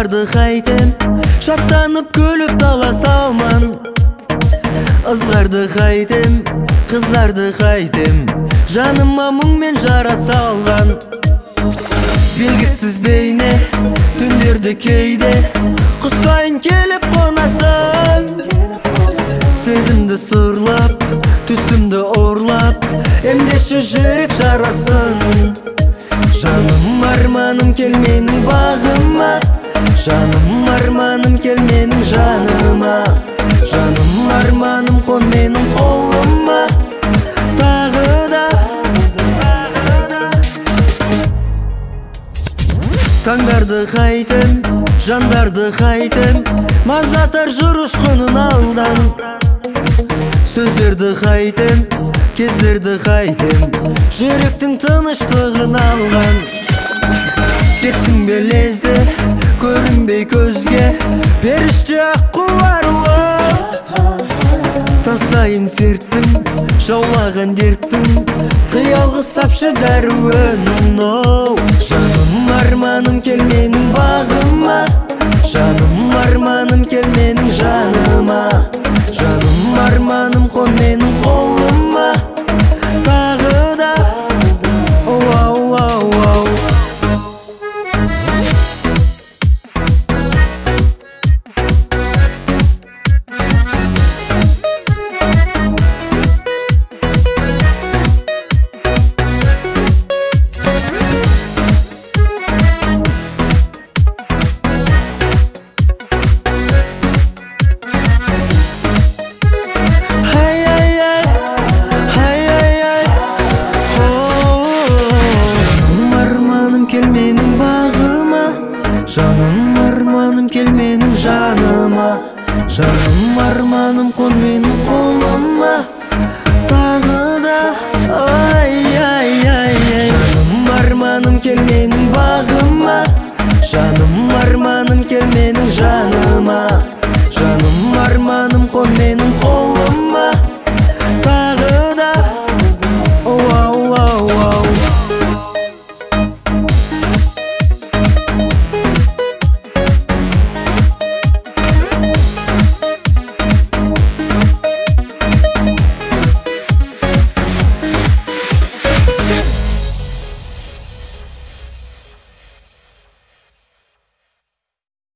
Таңдарды қайтем, шаттанып күліп дала салман. Ызғарды қайтем, қыздарды қайтем, жаныма мұң мен жара салған. Белгісіз бейне, түндерді кейде құстайын келіп қонасың. Сезімді сұрлап, түсімді орлап, емдеші жүрек жарасын. Жаным арманым кел менің бағыма, жаным арманым кел менің жаныма, жаным арманым қон менің қолыма. Тағы да таңдарды қайтем, жандарды қайтем, маздатар жүр ұшқынын алдан. Сөздерді қайтем, кездерді қайтем, жүректің тыныштығын алған. Кеттің бе лезде, көрінбей көзге, періште аққуарлы. Тастайын серттің, жаулаған дерттің, қиялғы сапшы дәруін. Жаным арманым кел менің бағыма, жаным арманым кел менің жаныма, жаным арманым қон менің қолыма. Тағы да жаным арманым кел менің жаныма, жаным арманым қон менің қолыма. Тағы да жаным арманым кел менің бағыма, жаным